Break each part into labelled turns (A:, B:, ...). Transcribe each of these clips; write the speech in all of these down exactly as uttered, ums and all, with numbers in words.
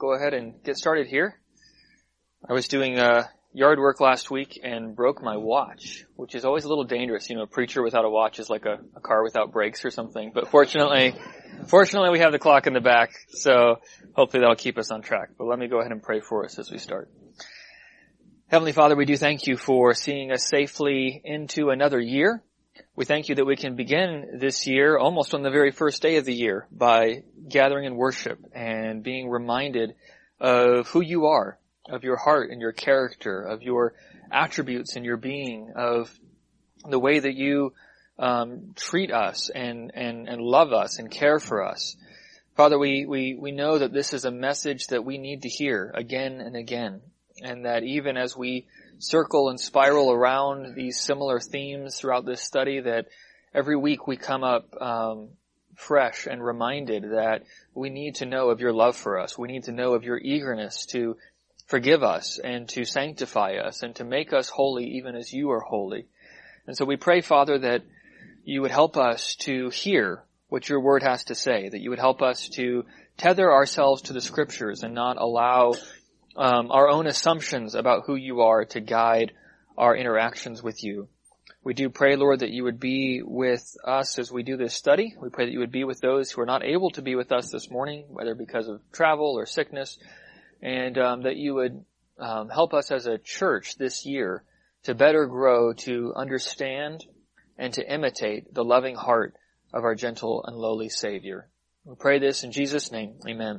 A: go ahead and get started here. I was doing uh, yard work last week and broke my watch, which is always a little dangerous. You know, a preacher without a watch is like a, a car without brakes or something. But fortunately, fortunately we have the clock in the back, so hopefully that'll keep us on track. But let me go ahead and pray for us as we start. Heavenly Father, we do thank you for seeing us safely into another year. We thank you that we can begin this year almost on the very first day of the year by gathering in worship and being reminded of who you are, of your heart and your character, of your attributes and your being, of the way that you um, treat us and, and, and love us and care for us. Father, we, we, we know that this is a message that we need to hear again and again, and that even as we circle and spiral around these similar themes throughout this study, that every week we come up um, fresh and reminded that we need to know of your love for us. We need to know of your eagerness to forgive us and to sanctify us and to make us holy even as you are holy. And so we pray, Father, that you would help us to hear what your word has to say, that you would help us to tether ourselves to the scriptures and not allow Um, our own assumptions about who you are to guide our interactions with you. We do pray, Lord, that you would be with us as we do this study. We pray that you would be with those who are not able to be with us this morning, whether because of travel or sickness, and um, that you would um, help us as a church this year to better grow, to understand, and to imitate the loving heart of our gentle and lowly Savior. We pray this in Jesus' name. Amen.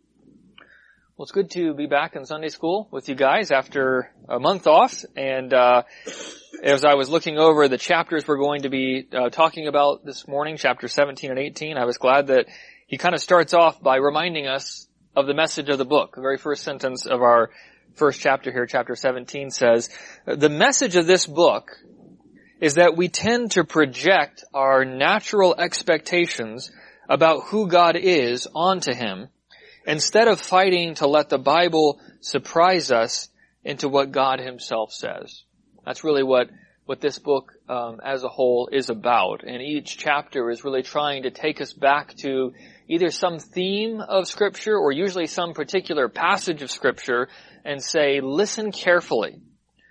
A: Well, it's good to be back in Sunday school with you guys after a month off. And uh as I was looking over the chapters we're going to be uh, talking about this morning, chapters seventeen and eighteen, I was glad that he kind of starts off by reminding us of the message of the book. The very first sentence of our first chapter here, chapter seventeen, says, "The message of this book is that we tend to project our natural expectations about who God is onto him, instead of fighting to let the Bible surprise us into what God himself says." That's really what, what this book um, as a whole is about. And each chapter is really trying to take us back to either some theme of Scripture or usually some particular passage of Scripture and say, listen carefully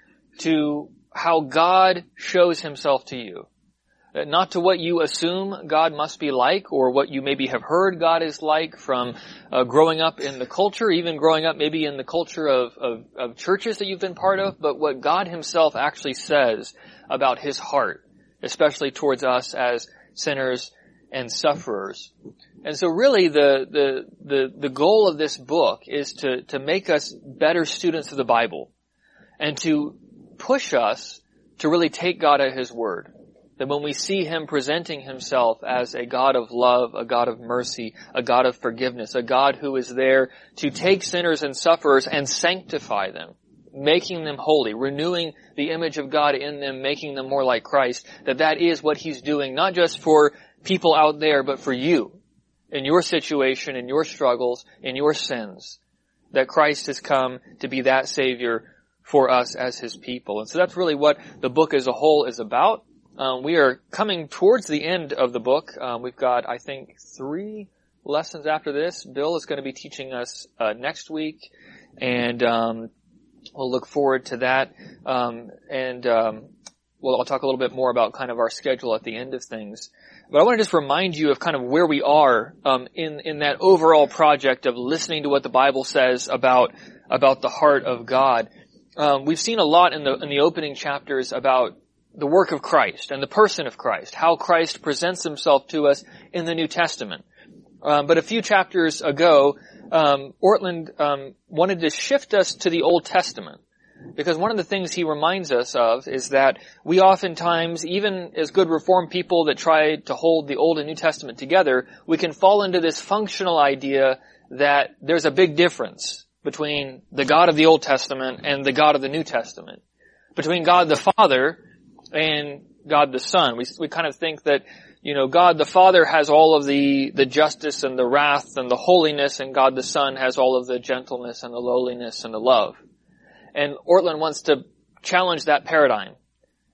A: to how God shows himself to you. Not to what you assume God must be like or what you maybe have heard God is like from uh, growing up in the culture, even growing up maybe in the culture of, of, of churches that you've been part of, but what God himself actually says about his heart, especially towards us as sinners and sufferers. And so really the, the, the, the goal of this book is to, to make us better students of the Bible and to push us to really take God at his word. That when we see him presenting himself as a God of love, a God of mercy, a God of forgiveness, a God who is there to take sinners and sufferers and sanctify them, making them holy, renewing the image of God in them, making them more like Christ, that that is what he's doing, not just for people out there, but for you, in your situation, in your struggles, in your sins, that Christ has come to be that Savior for us as his people. And so that's really what the book as a whole is about. Um, we are coming towards the end of the book. Um, we've got, I think, three lessons after this. Bill is going to be teaching us uh, next week, and um, we'll look forward to that. Um, and um, well, I'll talk a little bit more about kind of our schedule at the end of things. But I want to just remind you of kind of where we are um, in in that overall project of listening to what the Bible says about about the heart of God. Um, we've seen a lot in the in the opening chapters about the work of Christ and the person of Christ, how Christ presents himself to us in the New Testament. Um, but a few chapters ago, um, Ortland um, wanted to shift us to the Old Testament, because one of the things he reminds us of is that we oftentimes, even as good Reformed people that try to hold the Old and New Testament together, we can fall into this functional idea that there's a big difference between the God of the Old Testament and the God of the New Testament, between God the Father and God the Son. We we kind of think that, you know, God the Father has all of the the justice and the wrath and the holiness, and God the Son has all of the gentleness and the lowliness and the love. And Ortland wants to challenge that paradigm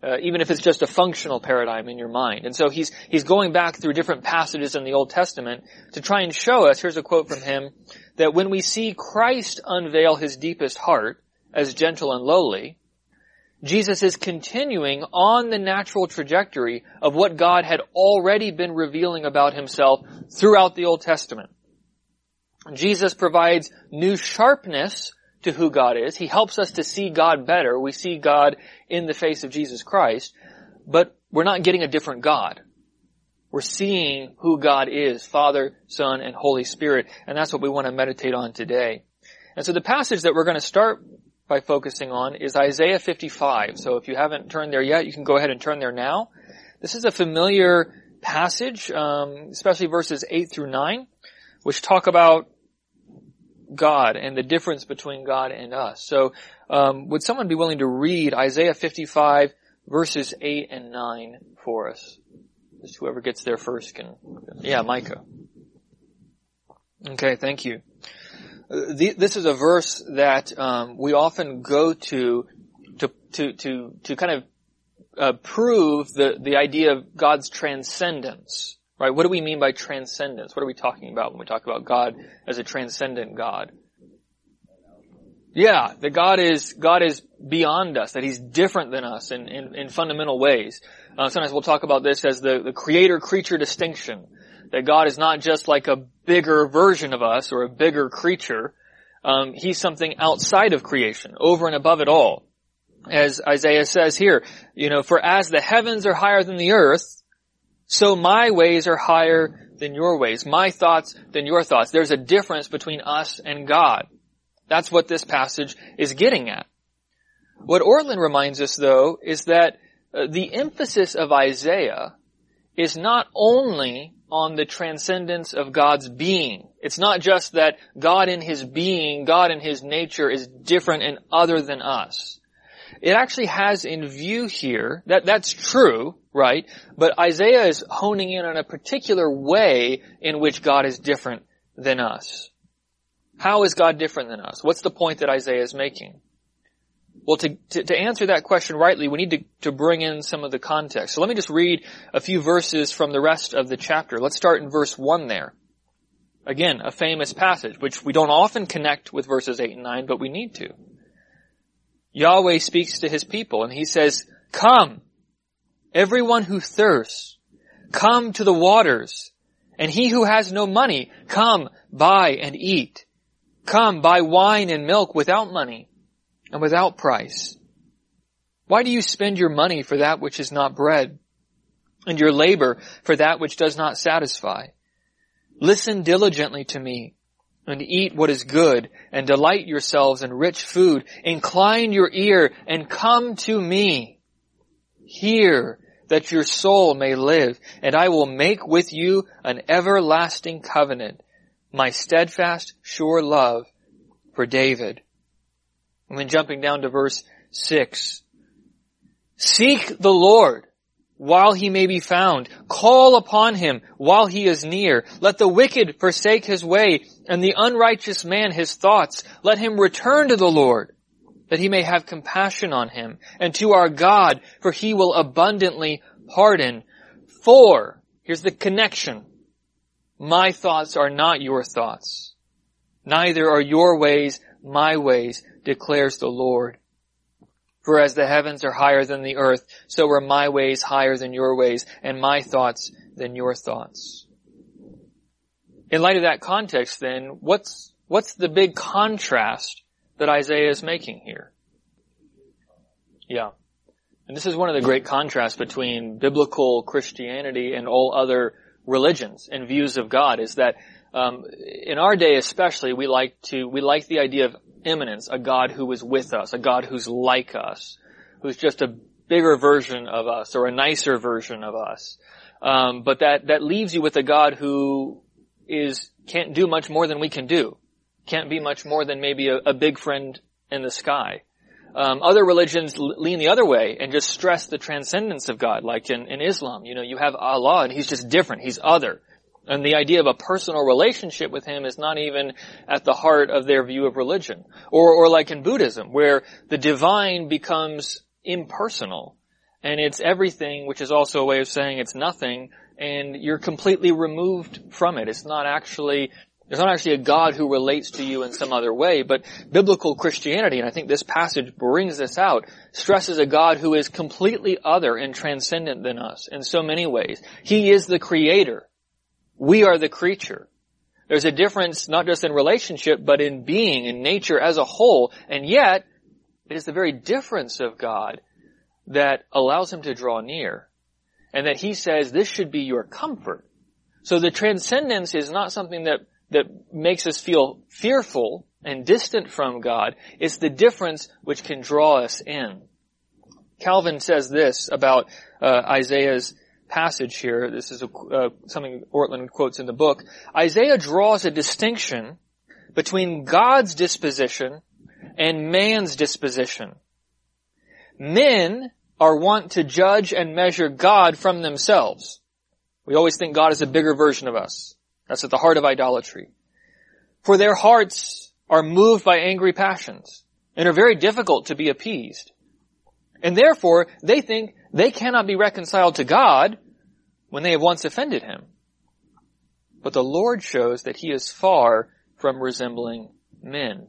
A: Uh, even if it's just a functional paradigm in your mind. And so he's, he's going back through different passages in the Old Testament to try and show us, here's a quote from him, that when we see Christ unveil his deepest heart as gentle and lowly, Jesus is continuing on the natural trajectory of what God had already been revealing about himself throughout the Old Testament. Jesus provides new sharpness to who God is. He helps us to see God better. We see God in the face of Jesus Christ, but we're not getting a different God. We're seeing who God is, Father, Son, and Holy Spirit, and that's what we want to meditate on today. And so the passage that we're going to start by focusing on is Isaiah fifty-five. So if you haven't turned there yet, you can go ahead and turn there now. This is a familiar passage, um, especially verses eight through nine, which talk about God and the difference between God and us. So, um, would someone be willing to read Isaiah fifty-five verses eight and nine for us? Just whoever gets there first can, yeah, Micah. Okay, thank you. Uh, the, this is a verse that, um, we often go to, to, to, to, to kind of, uh, prove the, the idea of God's transcendence. Right? What do we mean by transcendence? What are we talking about when we talk about God as a transcendent God? Yeah, that God is, God is beyond us, that He's different than us in, in, in fundamental ways. Uh, sometimes we'll talk about this as the, the creator-creature distinction. That God is not just like a bigger version of us or a bigger creature. Um, He's something outside of creation, over and above it all. As Isaiah says here, you know, for as the heavens are higher than the earth, so my ways are higher than your ways. My thoughts than your thoughts. There's a difference between us and God. That's what this passage is getting at. What Ortlund reminds us, though, is that uh, the emphasis of Isaiah is not only on the transcendence of God's being. It's not just that God in His being, God in His nature is different and other than us. It actually has in view here, that that's true, right? But Isaiah is honing in on a particular way in which God is different than us. How is God different than us? What's the point that Isaiah is making? Well, to, to, to answer that question rightly, we need to, to bring in some of the context. So let me just read a few verses from the rest of the chapter. Let's start in verse one there. Again, a famous passage, which we don't often connect with verses eight and nine, but we need to. Yahweh speaks to His people and He says, "Come, everyone who thirsts, come to the waters, and he who has no money, come, buy and eat. Come, buy wine and milk without money and without price. Why do you spend your money for that which is not bread, and your labor for that which does not satisfy? Listen diligently to me, and eat what is good, and delight yourselves in rich food. Incline your ear, and come to me. Hear, that your soul may live, and I will make with you an everlasting covenant, my steadfast, sure love for David." And then jumping down to verse six. "Seek the Lord while He may be found. Call upon Him while He is near. Let the wicked forsake his way, and the unrighteous man his thoughts. Let him return to the Lord, that He may have compassion on him, and to our God, for He will abundantly pardon. For," here's the connection, "my thoughts are not your thoughts, neither are your ways my ways, declares the Lord. For as the heavens are higher than the earth, so are my ways higher than your ways, and my thoughts than your thoughts." In light of that context, then, what's what's the big contrast that Isaiah is making here? Yeah. And this is one of the great contrasts between biblical Christianity and all other religions and views of God, is that um, in our day especially, we like to we like the idea of immanence, a God who is with us, a God who's like us, who's just a bigger version of us or a nicer version of us. Um, but that that leaves you with a God who is can't do much more than we can do, can't be much more than maybe a, a big friend in the sky. Um, other religions lean the other way and just stress the transcendence of God, like in, in Islam. You know, you have Allah and He's just different. He's other. And the idea of a personal relationship with Him is not even at the heart of their view of religion. Or, or like in Buddhism, where the divine becomes impersonal. and it's everything, which is also a way of saying it's nothing, and you're completely removed from it. It's not actually, there's not actually a God who relates to you in some other way, but biblical Christianity, and I think this passage brings this out, stresses a God who is completely other and transcendent than us in so many ways. He is the creator. We are the creature. There's a difference not just in relationship, but in being, in nature as a whole, and yet it is the very difference of God that allows him to draw near. And that he says this should be your comfort. So the transcendence is not something that, that makes us feel fearful and distant from God. It's the difference which can draw us in. Calvin says this about uh, Isaiah's passage here. This is a, uh, something Ortlund quotes in the book. Isaiah draws a distinction between God's disposition and man's disposition. Men are wont to judge and measure God from themselves. We always think God is a bigger version of us. That's at the heart of idolatry. For their hearts are moved by angry passions and are very difficult to be appeased. And therefore, they think they cannot be reconciled to God when they have once offended him. But the Lord shows that he is far from resembling men.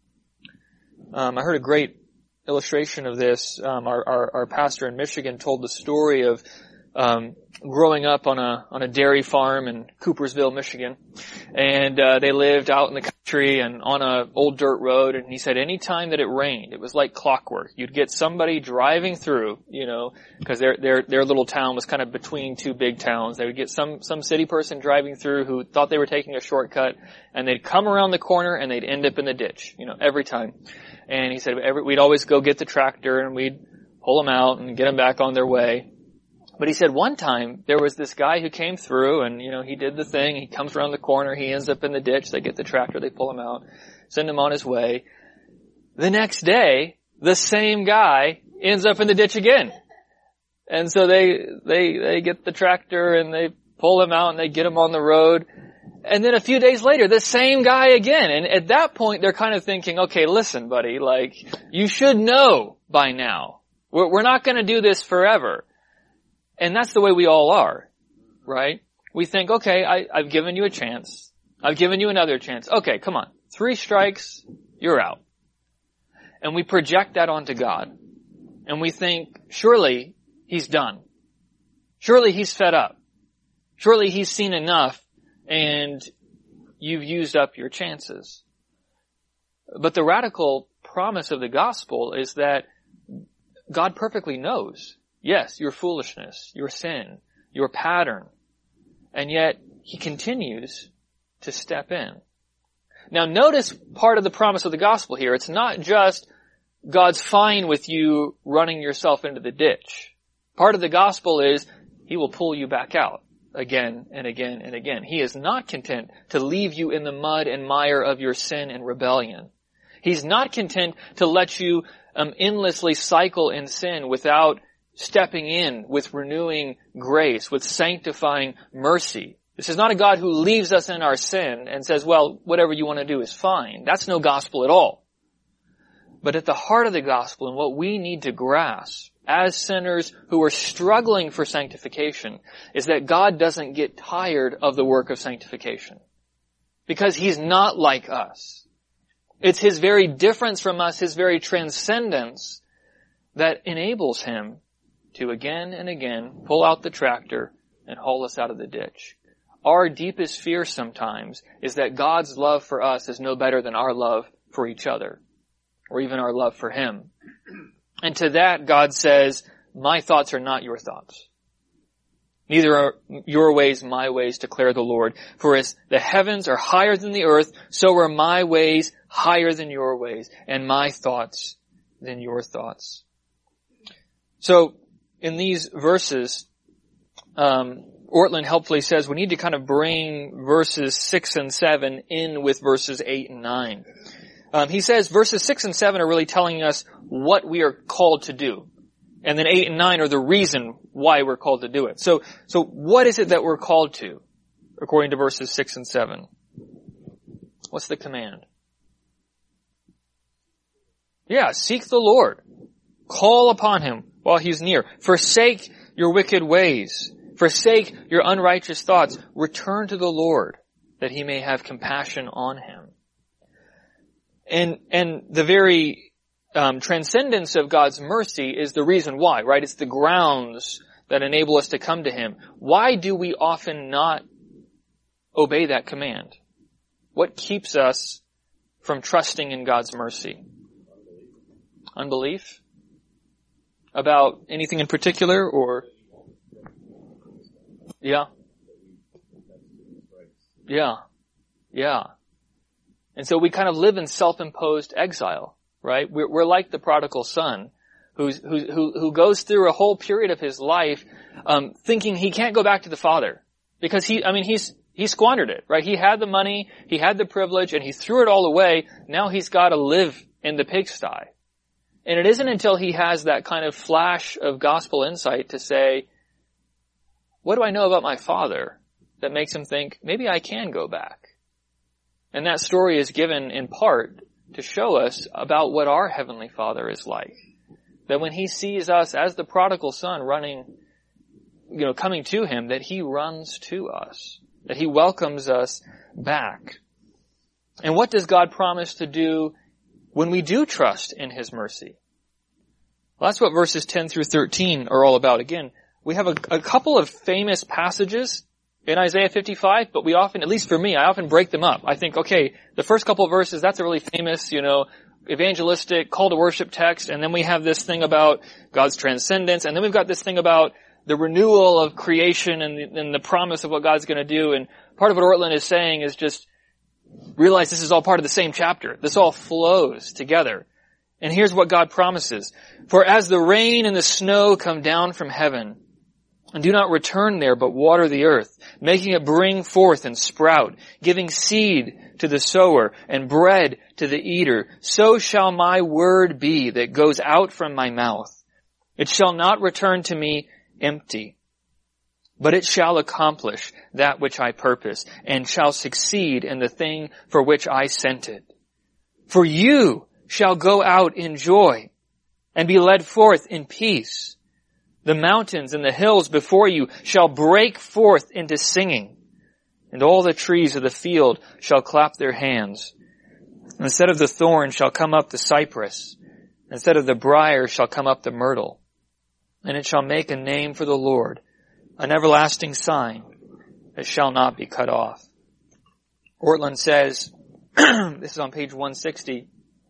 A: Um, I heard a great illustration of this. Um, our, our, our pastor in Michigan told the story of um, growing up on a on a dairy farm in Coopersville, Michigan, and uh, they lived out in the country and on a old dirt road. And he said, any time that it rained, it was like clockwork. You'd get somebody driving through, you know, because their their their little town was kind of between two big towns. They would get some some city person driving through who thought they were taking a shortcut, and they'd come around the corner and they'd end up in the ditch, you know, every time. And he said every, we'd always go get the tractor and we'd pull them out and get them back on their way. But he said one time there was this guy who came through and, you know, he did the thing. He comes around the corner. He ends up in the ditch. They get the tractor. They pull him out, send him on his way. The next day, the same guy ends up in the ditch again. And so they, they, they get the tractor and they pull him out and they get him on the road. And then a few days later, the same guy again. And at that point, they're kind of thinking, okay, listen, buddy, like, you should know by now. We're, we're not going to do this forever. And that's the way we all are, right? We think, okay, I, I've given you a chance. I've given you another chance. Okay, come on. Three strikes, you're out. And we project that onto God. And we think, surely he's done. Surely he's fed up. Surely he's seen enough. And you've used up your chances. But the radical promise of the gospel is that God perfectly knows, yes, your foolishness, your sin, your pattern, and yet he continues to step in. Now notice part of the promise of the gospel here. It's not just God's fine with you running yourself into the ditch. Part of the gospel is he will pull you back out. Again and again and again. He is not content to leave you in the mud and mire of your sin and rebellion. He's not content to let you um, endlessly cycle in sin without stepping in with renewing grace, with sanctifying mercy. This is not a God who leaves us in our sin and says, well, whatever you want to do is fine. That's no gospel at all. But at the heart of the gospel and what we need to grasp as sinners who are struggling for sanctification is that God doesn't get tired of the work of sanctification. Because he's not like us. It's his very difference from us, his very transcendence that enables him to again and again pull out the tractor and haul us out of the ditch. Our deepest fear sometimes is that God's love for us is no better than our love for each other, or even our love for him. And to that, God says, my thoughts are not your thoughts. Neither are your ways my ways, declare the Lord. For as the heavens are higher than the earth, so are my ways higher than your ways, and my thoughts than your thoughts. So, in these verses, um, Ortlund helpfully says we need to kind of bring verses six and seven in with verses eight and nine. Um, he says verses six and seven are really telling us what we are called to do. And then eight and nine are the reason why we're called to do it. So, so what is it that we're called to, according to verses six and seven? What's the command? Yeah, seek the Lord. Call upon him while he's near. Forsake your wicked ways. Forsake your unrighteous thoughts. Return to the Lord, that he may have compassion on him. And, and the very um, transcendence of God's mercy is the reason why, right? It's the grounds that enable us to come to him. Why do we often not obey that command? What keeps us from trusting in God's mercy? Unbelief? About anything in particular, or? Yeah. Yeah. Yeah. And so we kind of live in self-imposed exile, right? We're, we're like the prodigal son who's, who, who, who goes through a whole period of his life, um, thinking he can't go back to the father. Because he, I mean, he's, he squandered it, right? He had the money, he had the privilege, and he threw it all away. Now he's got to live in the pigsty. And it isn't until he has that kind of flash of gospel insight to say, what do I know about my father, that makes him think, maybe I can go back. And that story is given in part to show us about what our Heavenly Father is like. That when he sees us as the prodigal son running, you know, coming to him, that he runs to us. That he welcomes us back. And what does God promise to do when we do trust in his mercy? Well, that's what verses ten through thirteen are all about. Again, we have a, a couple of famous passages in Isaiah fifty-five, but we often, at least for me, I often break them up. I think, okay, the first couple of verses, that's a really famous, you know, evangelistic call to worship text, and then we have this thing about God's transcendence, and then we've got this thing about the renewal of creation and the, and the promise of what God's going to do. And part of what Ortlund is saying is just realize this is all part of the same chapter. This all flows together. And here's what God promises. For as the rain and the snow come down from heaven, and do not return there, but water the earth, making it bring forth and sprout, giving seed to the sower and bread to the eater, so shall my word be that goes out from my mouth. It shall not return to me empty, but it shall accomplish that which I purpose, and shall succeed in the thing for which I sent it. For you shall go out in joy, and be led forth in peace. The mountains and the hills before you shall break forth into singing, and all the trees of the field shall clap their hands. Instead of the thorn shall come up the cypress, instead of the briar shall come up the myrtle. And it shall make a name for the Lord, an everlasting sign that shall not be cut off. Ortlund says, this is on page one sixty,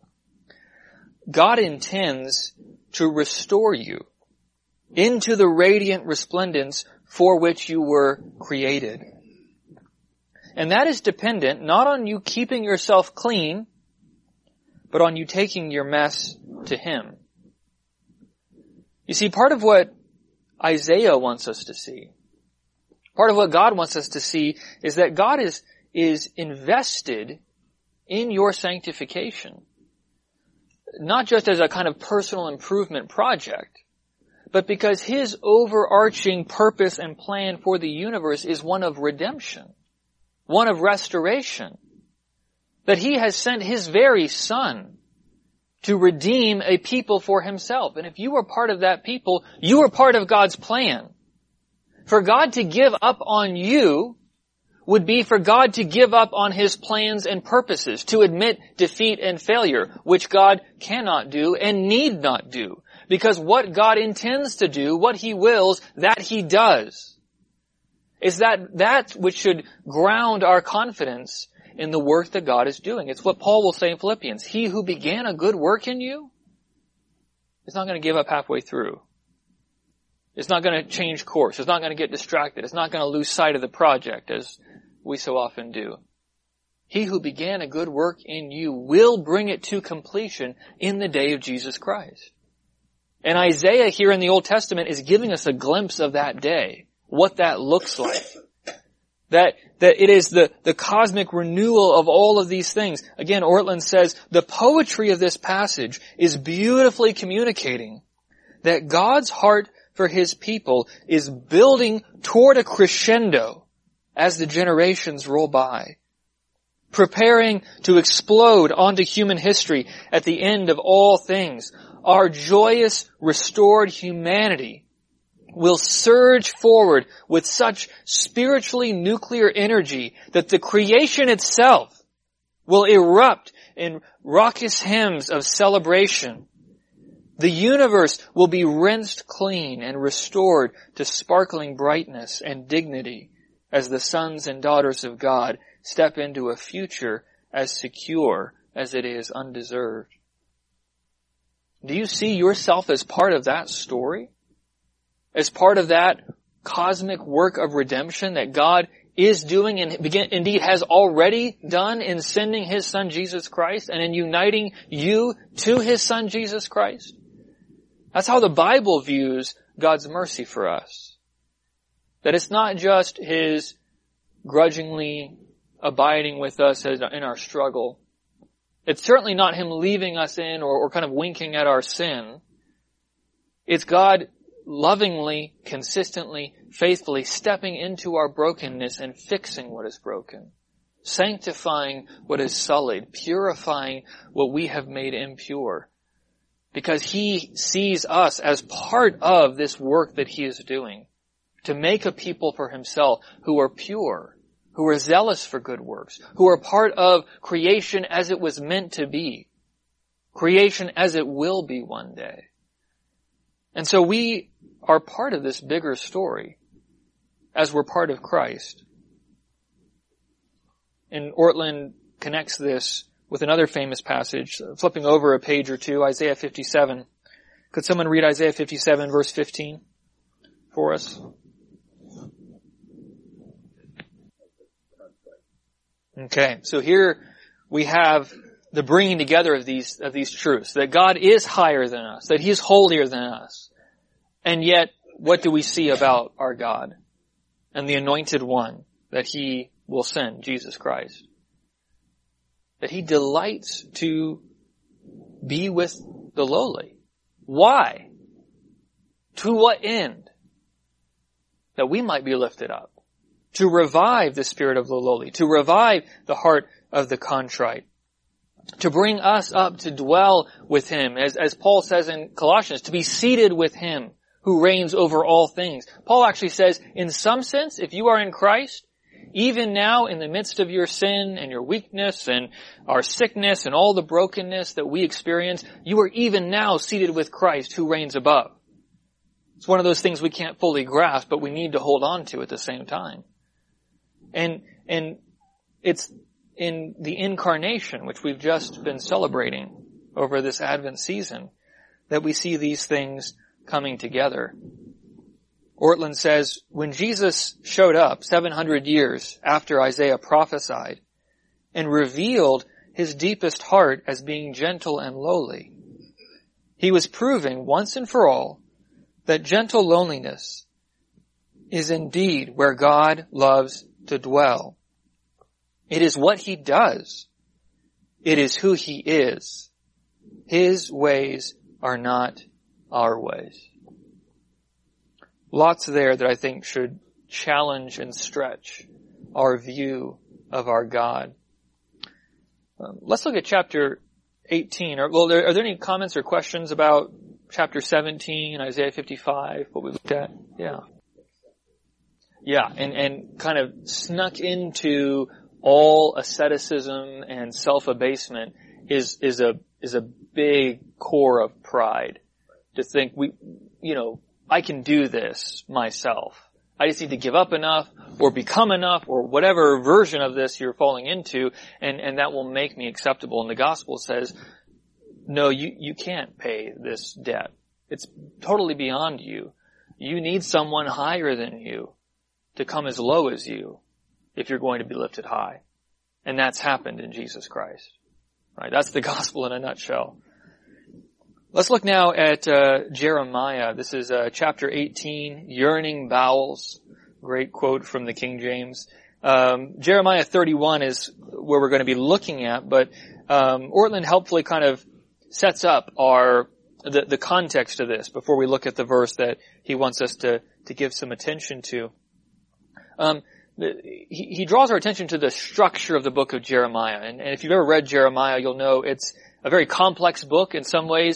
A: God intends to restore you into the radiant resplendence for which you were created. And that is dependent not on you keeping yourself clean, but on you taking your mess to him. You see, part of what Isaiah wants us to see, part of what God wants us to see, is that God is, is invested in your sanctification. Not just as a kind of personal improvement project, but because his overarching purpose and plan for the universe is one of redemption, one of restoration. That he has sent his very Son to redeem a people for himself. And if you are part of that people, you are part of God's plan. For God to give up on you would be for God to give up on his plans and purposes, to admit defeat and failure, which God cannot do and need not do. Because what God intends to do, what he wills, that he does. Is that that which should ground our confidence in the work that God is doing. It's what Paul will say in Philippians. He who began a good work in you is not going to give up halfway through. It's not going to change course. It's not going to get distracted. It's not going to lose sight of the project as we so often do. He who began a good work in you will bring it to completion in the day of Jesus Christ. And Isaiah here in the Old Testament is giving us a glimpse of that day, what that looks like. That, that it is the, the cosmic renewal of all of these things. Again, Ortlund says, the poetry of this passage is beautifully communicating that God's heart for his people is building toward a crescendo as the generations roll by, preparing to explode onto human history at the end of all things, our joyous, restored humanity will surge forward with such spiritually nuclear energy that the creation itself will erupt in raucous hymns of celebration. The universe will be rinsed clean and restored to sparkling brightness and dignity as the sons and daughters of God step into a future as secure as it is undeserved. Do you see yourself as part of that story? As part of that cosmic work of redemption that God is doing and begin, indeed has already done in sending His Son Jesus Christ and in uniting you to His Son Jesus Christ? That's how the Bible views God's mercy for us. That it's not just His grudgingly abiding with us in our struggle. It's certainly not Him leaving us in or, or kind of winking at our sin. It's God lovingly, consistently, faithfully stepping into our brokenness and fixing what is broken, sanctifying what is sullied, purifying what we have made impure, because He sees us as part of this work that He is doing, to make a people for Himself who are pure, who are zealous for good works, who are part of creation as it was meant to be, creation as it will be one day. And so we are part of this bigger story as we're part of Christ. And Ortlund connects this with another famous passage, flipping over a page or two, Isaiah fifty-seven. Could someone read Isaiah fifty-seven verse fifteen for us? Okay, so here we have the bringing together of these, of these truths, that God is higher than us, that He is holier than us. And yet, what do we see about our God and the anointed one that He will send, Jesus Christ? That He delights to be with the lowly. Why? To what end? That we might be lifted up. To revive the spirit of the lowly. To revive the heart of the contrite. To bring us up to dwell with Him. As, as Paul says in Colossians, to be seated with Him who reigns over all things. Paul actually says, in some sense, if you are in Christ, even now in the midst of your sin and your weakness and our sickness and all the brokenness that we experience, you are even now seated with Christ who reigns above. It's one of those things we can't fully grasp, but we need to hold on to at the same time. And, and it's in the incarnation, which we've just been celebrating over this Advent season, that we see these things coming together. Ortlund says, when Jesus showed up seven hundred years after Isaiah prophesied and revealed His deepest heart as being gentle and lowly, He was proving once and for all that gentle lowliness is indeed where God loves to dwell. It is what He does. It is who He is. His ways are not our ways. Lots there that I think should challenge and stretch our view of our God. Um, let's look at chapter eighteen. Are, well, are there any comments or questions about chapter seventeen, Isaiah fifty-five, what we looked at? Yeah. Yeah, and, and kind of snuck into all asceticism and self-abasement is, is a, is a big core of pride. To think we, you know, I can do this myself. I just need to give up enough or become enough or whatever version of this you're falling into, and, and that will make me acceptable. And the gospel says, no, you, you can't pay this debt. It's totally beyond you. You need someone higher than you to come as low as you if you're going to be lifted high. And that's happened in Jesus Christ. Right? That's the gospel in a nutshell. Let's look now at uh, Jeremiah. This is uh, chapter eighteen, Yearning Bowels. Great quote from the King James. Um, Jeremiah thirty-one is where we're going to be looking at, but um, Ortlund helpfully kind of sets up our the, the context of this before we look at the verse that he wants us to, to give some attention to. Um, the, he, he draws our attention to the structure of the book of Jeremiah, and, and if you've ever read Jeremiah, you'll know it's a very complex book in some ways.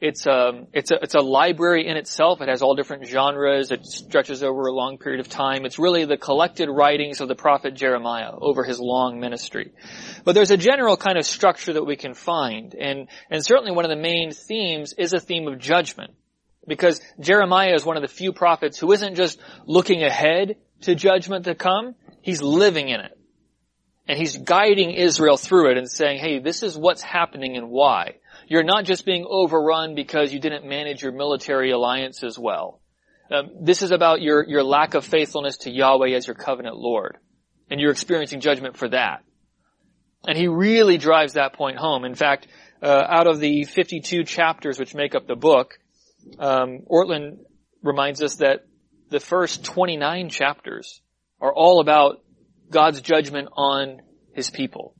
A: It's a, it's a, it's a library in itself. It has all different genres. It stretches over a long period of time. It's really the collected writings of the prophet Jeremiah over his long ministry. But there's a general kind of structure that we can find. And, and certainly one of the main themes is a theme of judgment. Because Jeremiah is one of the few prophets who isn't just looking ahead to judgment to come. He's living in it. And he's guiding Israel through it and saying, hey, this is what's happening and why. You're not just being overrun because you didn't manage your military alliances well. Um, this is about your, your lack of faithfulness to Yahweh as your covenant Lord. And you're experiencing judgment for that. And he really drives that point home. In fact, uh, out of the fifty-two chapters which make up the book, um, Ortlund reminds us that the first twenty-nine chapters are all about God's judgment on his people.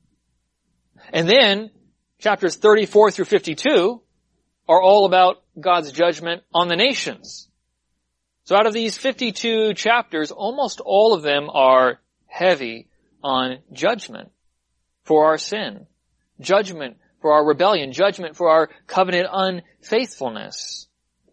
A: And then chapters thirty-four through fifty-two are all about God's judgment on the nations. So out of these fifty-two chapters, almost all of them are heavy on judgment for our sin, judgment for our rebellion, judgment for our covenant unfaithfulness.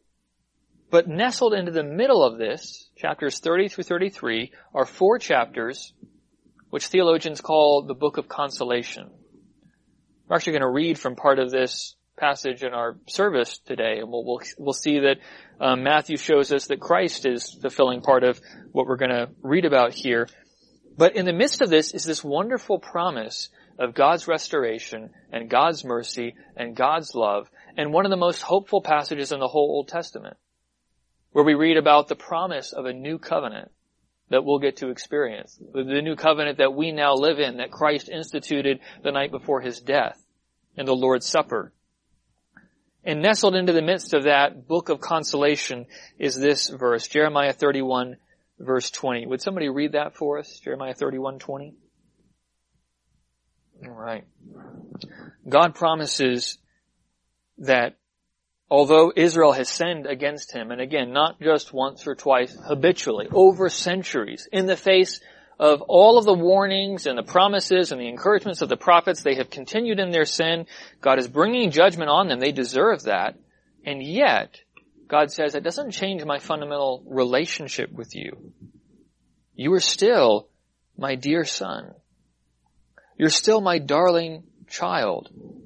A: But nestled into the middle of this, chapters thirty through thirty-three, are four chapters which theologians call the Book of Consolation. We're actually going to read from part of this passage in our service today, and we'll we'll, we'll see that um, Matthew shows us that Christ is fulfilling part of what we're going to read about here. But in the midst of this is this wonderful promise of God's restoration and God's mercy and God's love, and one of the most hopeful passages in the whole Old Testament, where we read about the promise of a new covenant that we'll get to experience. The new covenant that we now live in, that Christ instituted the night before his death in the Lord's Supper. And nestled into the midst of that book of consolation is this verse, Jeremiah thirty-one, verse twenty. Would somebody read that for us? Jeremiah thirty-one, twenty. All right. God promises that although Israel has sinned against him, and again, not just once or twice, habitually, over centuries, in the face of all of the warnings and the promises and the encouragements of the prophets, they have continued in their sin. God is bringing judgment on them. They deserve that. And yet, God says, it doesn't change my fundamental relationship with you. You are still my dear son. You're still my darling child.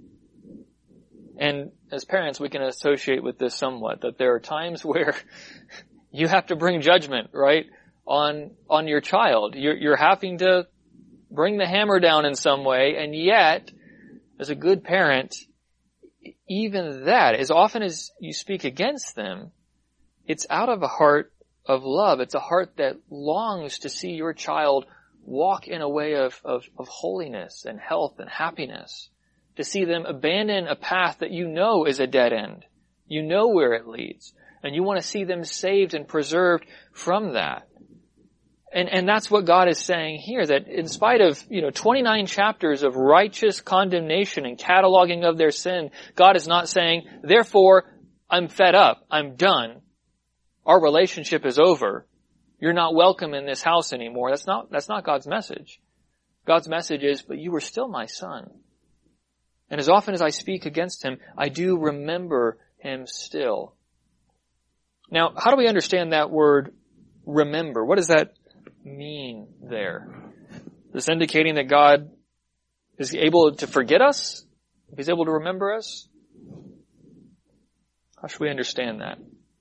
A: And as parents, we can associate with this somewhat, that there are times where you have to bring judgment, right, on, on your child. You're, you're having to bring the hammer down in some way, and yet, as a good parent, even that, as often as you speak against them, it's out of a heart of love. It's a heart that longs to see your child walk in a way of, of, of holiness and health and happiness. To see them abandon a path that you know is a dead end. You know where it leads. And you want to see them saved and preserved from that. And, and that's what God is saying here, that in spite of, you know, twenty-nine chapters of righteous condemnation and cataloging of their sin, God is not saying, therefore, I'm fed up. I'm done. Our relationship is over. You're not welcome in this house anymore. That's not, that's not God's message. God's message is, but you are still my son. And as often as I speak against him, I do remember him still. Now, how do we understand that word remember? What does that mean there? Is this indicating that God is able to forget us? If he's able to remember us? How should we understand that?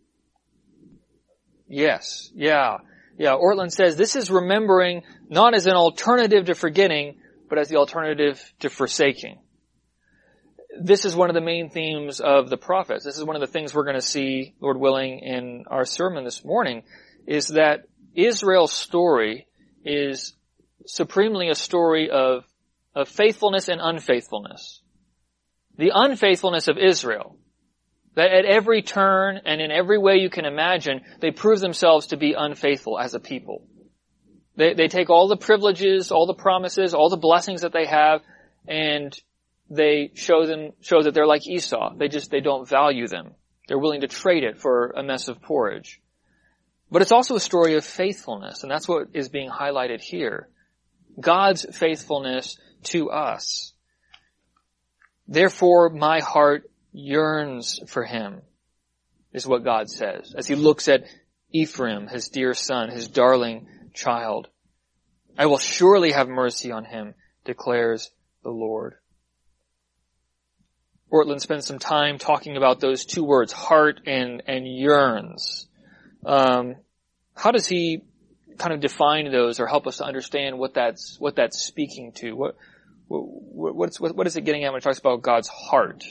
A: Yes. Yeah. Yeah. Ortlund says this is remembering not as an alternative to forgetting, but as the alternative to forsaking. This is one of the main themes of the prophets. This is one of the things we're going to see, Lord willing, in our sermon this morning, is that Israel's story is supremely a story of, of faithfulness and unfaithfulness. The unfaithfulness of Israel, that at every turn and in every way you can imagine, they prove themselves to be unfaithful as a people. They, they take all the privileges, all the promises, all the blessings that they have, and they show them, show that they're like Esau. They just, they don't value them. They're willing to trade it for a mess of porridge. But it's also a story of faithfulness, and that's what is being highlighted here. God's faithfulness to us. Therefore, my heart yearns for him, is what God says, as he looks at Ephraim, his dear son, his darling child. I will surely have mercy on him, declares the Lord. Ortlund spends some time talking about those two words, heart and, and yearns. Um, how does he kind of define those or help us to understand what that's, what that's speaking to? What, what, what's, what, what is it getting at when it talks about God's heart?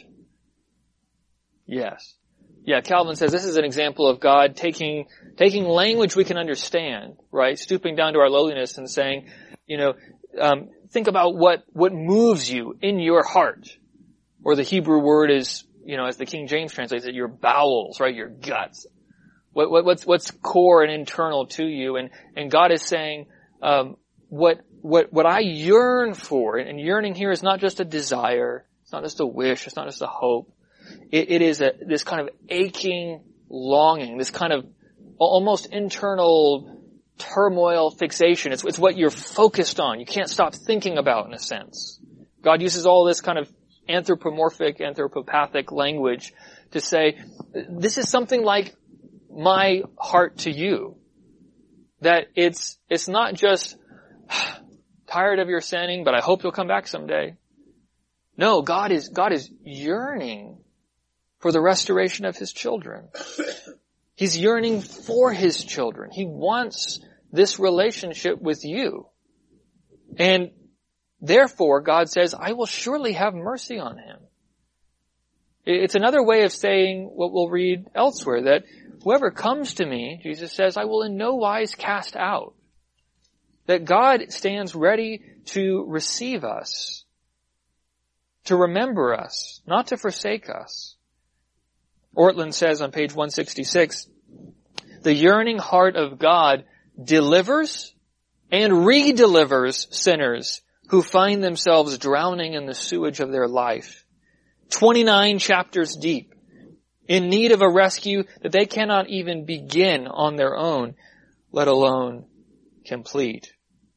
A: Yes. Yeah, Calvin says this is an example of God taking, taking language we can understand, right? Stooping down to our lowliness and saying, you know, um, think about what, what moves you in your heart. Or the Hebrew word is, you know, as the King James translates it, your bowels, right? Your guts. What, what, what's, what's core and internal to you? And, and God is saying, um, what, what, what I yearn for, and yearning here is not just a desire. It's not just a wish. It's not just a hope. It, it is a, this kind of aching longing, this kind of almost internal turmoil fixation. It's, it's what you're focused on. You can't stop thinking about in a sense. God uses all this kind of anthropomorphic, anthropopathic language to say, this is something like my heart to you. That it's, it's not just tired of your sinning, but I hope you'll come back someday. No, God is, God is yearning for the restoration of his children. He's yearning for his children. He wants this relationship with you. And therefore, God says, I will surely have mercy on him. It's another way of saying what we'll read elsewhere, that whoever comes to me, Jesus says, I will in no wise cast out. That God stands ready to receive us, to remember us, not to forsake us. Ortlund says on page one sixty-six, the yearning heart of God delivers and re-delivers sinners who find themselves drowning in the sewage of their life. twenty-nine chapters deep, in need of a rescue that they cannot even begin on their own, let alone complete.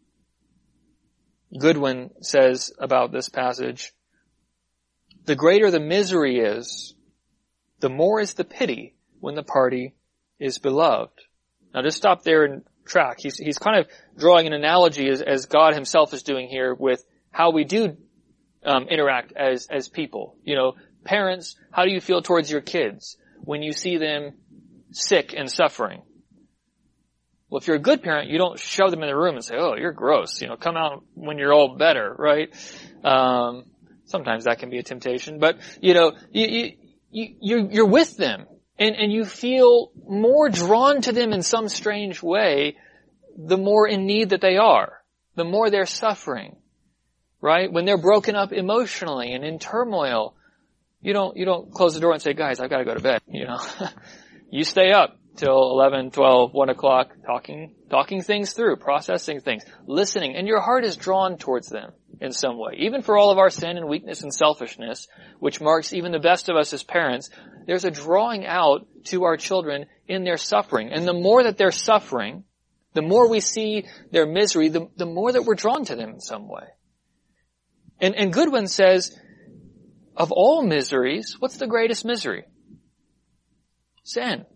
A: Goodwin says about this passage, the greater the misery is, the more is the pity when the party is beloved. Now just stop there and track. He's, he's kind of drawing an analogy as, as God himself is doing here with how we do um, interact as, as people. You know, parents, how do you feel towards your kids when you see them sick and suffering? Well, if you're a good parent, you don't shove them in the room and say, oh, you're gross. You know, come out when you're all better, right? Um, sometimes that can be a temptation, but, you know, you, you, you, you're, you're with them and, and you feel more drawn to them in some strange way the more in need that they are, the more they're suffering, right? When they're broken up emotionally and in turmoil, you don't, you don't close the door and say, guys, I've got to go to bed, you know. You stay up till eleven, twelve, one o'clock, talking, talking things through, processing things, listening, and your heart is drawn towards them in some way. Even for all of our sin and weakness and selfishness, which marks even the best of us as parents, there's a drawing out to our children in their suffering. And the more that they're suffering, the more we see their misery, the, the more that we're drawn to them in some way. And, and Goodwin says, of all miseries, what's the greatest misery? Sin.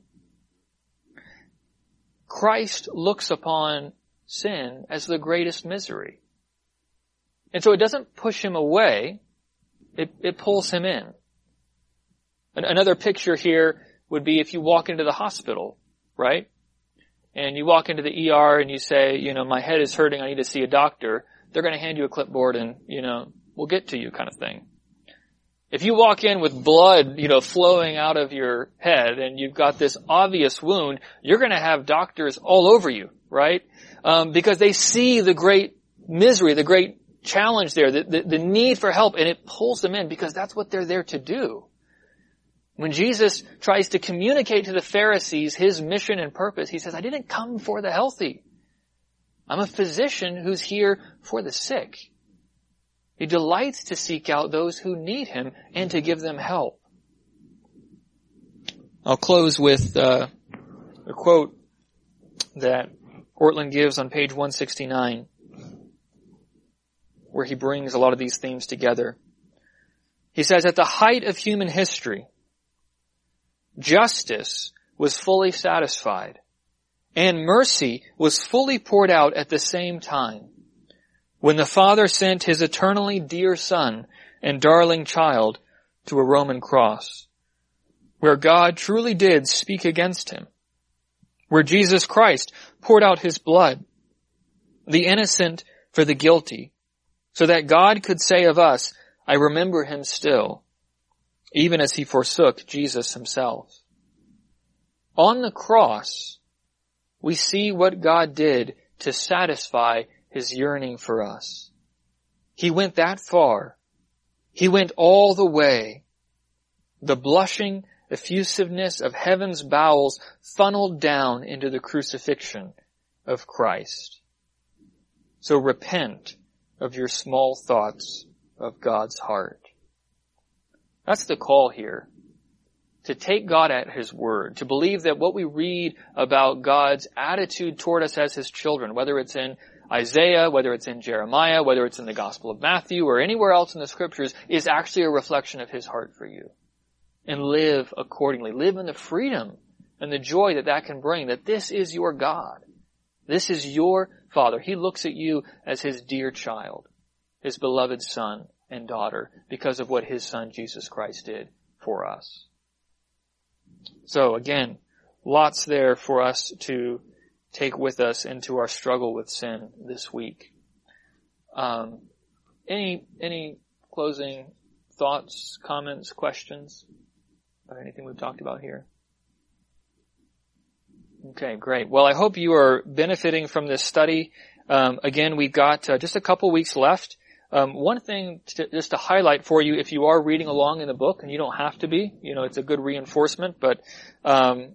A: Christ looks upon sin as the greatest misery. And so it doesn't push him away, it, it pulls him in. Another picture here would be if you walk into the hospital, right? And you walk into the E R and you say, you know, my head is hurting, I need to see a doctor. They're going to hand you a clipboard and, you know, we'll get to you kind of thing. If you walk in with blood, you know, flowing out of your head and you've got this obvious wound, you're going to have doctors all over you, right? Um, because they see the great misery, the great challenge there, the, the, the need for help, and it pulls them in because that's what they're there to do. When Jesus tries to communicate to the Pharisees his mission and purpose, he says, I didn't come for the healthy. I'm a physician who's here for the sick. He delights to seek out those who need him and to give them help. I'll close with uh, a quote that Ortlund gives on page one sixty-nine, where he brings a lot of these themes together. He says, at the height of human history, justice was fully satisfied, and mercy was fully poured out at the same time, when the Father sent his eternally dear Son and darling child to a Roman cross, where God truly did speak against him, where Jesus Christ poured out his blood, the innocent for the guilty, so that God could say of us, I remember him still, even as he forsook Jesus himself. On the cross, we see what God did to satisfy his yearning for us. He went that far. He went all the way. The blushing effusiveness of heaven's bowels funneled down into the crucifixion of Christ. So repent of your small thoughts of God's heart. That's the call here. To take God at his word, to believe that what we read about God's attitude toward us as his children, whether it's in Isaiah, whether it's in Jeremiah, whether it's in the Gospel of Matthew, or anywhere else in the Scriptures, is actually a reflection of his heart for you. And live accordingly. Live in the freedom and the joy that that can bring, that this is your God. This is your Father. He looks at you as his dear child, his beloved son and daughter, because of what his Son Jesus Christ did for us. So again, lots there for us to take with us into our struggle with sin this week. Um, any any closing thoughts, comments, questions about anything we've talked about here? Okay, great. Well, I hope you are benefiting from this study. Um, again, we've got uh, just a couple weeks left. Um, one thing to, just to highlight for you, if you are reading along in the book, and you don't have to be, you know, it's a good reinforcement, but um,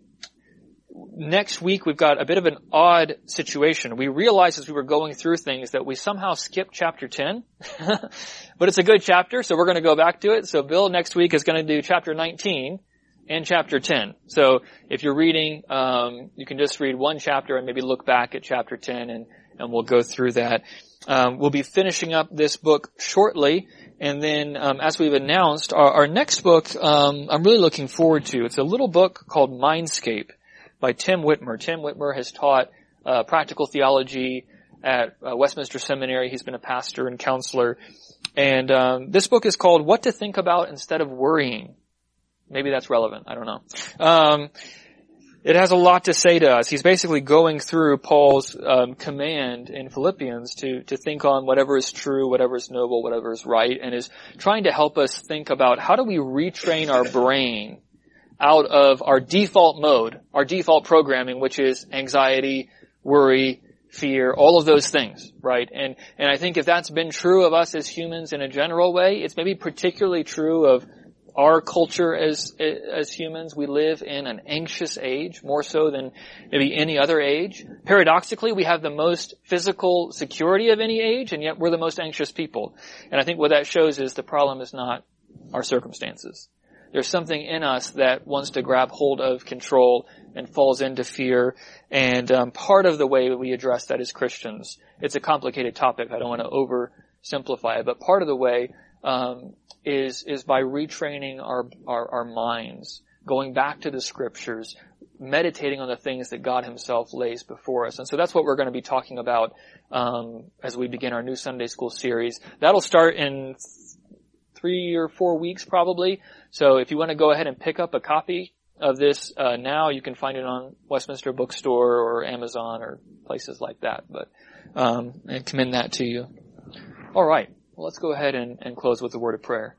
A: next week we've got a bit of an odd situation. We realized as we were going through things that we somehow skipped chapter ten, but it's a good chapter, so we're going to go back to it. So Bill next week is going to do chapter nineteen and chapter ten. So if you're reading, um, you can just read one chapter and maybe look back at chapter ten, and, and we'll go through that. Um, we'll be finishing up this book shortly, and then um, as we've announced, our, our next book um, I'm really looking forward to. It's a little book called Mindscape by Tim Whitmer. Tim Whitmer has taught uh, practical theology at uh, Westminster Seminary. He's been a pastor and counselor, and um, this book is called What to Think About Instead of Worrying. Maybe that's relevant. I don't know. Um, It has a lot to say to us. He's basically going through Paul's um, command in Philippians to to think on whatever is true, whatever is noble, whatever is right, and is trying to help us think about how do we retrain our brain out of our default mode, our default programming, which is anxiety, worry, fear, all of those things, right? And and I think if that's been true of us as humans in a general way, it's maybe particularly true of our culture as as humans. We live in an anxious age, more so than maybe any other age. Paradoxically, we have the most physical security of any age, and yet we're the most anxious people. And I think what that shows is the problem is not our circumstances. There's something in us that wants to grab hold of control and falls into fear. And um, part of the way we address that as Christians, it's a complicated topic. I don't want to oversimplify it, but part of the way um is is by retraining our, our our minds, going back to the Scriptures, meditating on the things that God himself lays before us. And so that's what we're going to be talking about um as we begin our new Sunday school series. That'll start in three or four weeks probably. So if you want to go ahead and pick up a copy of this uh now, you can find it on Westminster Bookstore or Amazon or places like that. But um I commend that to you. All right. Well, let's go ahead and, and close with a word of prayer.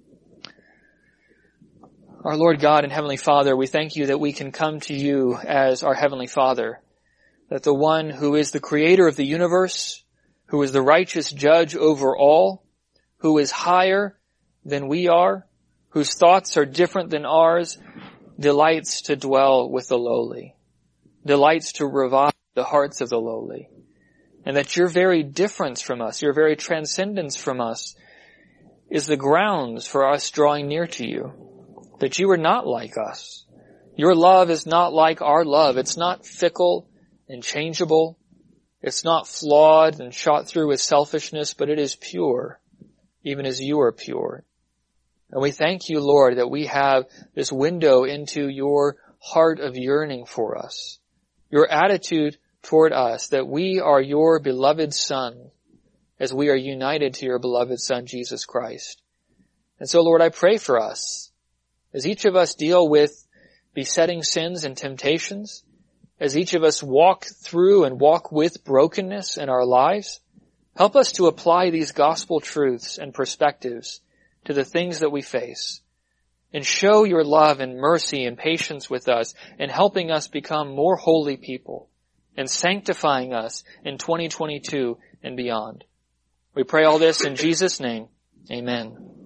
A: Our Lord God and Heavenly Father, we thank you that we can come to you as our Heavenly Father, that the one who is the creator of the universe, who is the righteous judge over all, who is higher than we are, whose thoughts are different than ours, delights to dwell with the lowly, delights to revive the hearts of the lowly. And that your very difference from us, your very transcendence from us, is the grounds for us drawing near to you. That you are not like us. Your love is not like our love. It's not fickle and changeable. It's not flawed and shot through with selfishness, but it is pure, even as you are pure. And we thank you, Lord, that we have this window into your heart of yearning for us, your attitude toward us, that we are your beloved Son, as we are united to your beloved Son, Jesus Christ. And so, Lord, I pray for us, as each of us deal with besetting sins and temptations, as each of us walk through and walk with brokenness in our lives, help us to apply these gospel truths and perspectives to the things that we face, and show your love and mercy and patience with us in helping us become more holy people and sanctifying us in twenty twenty-two and beyond. We pray all this in Jesus' name. Amen.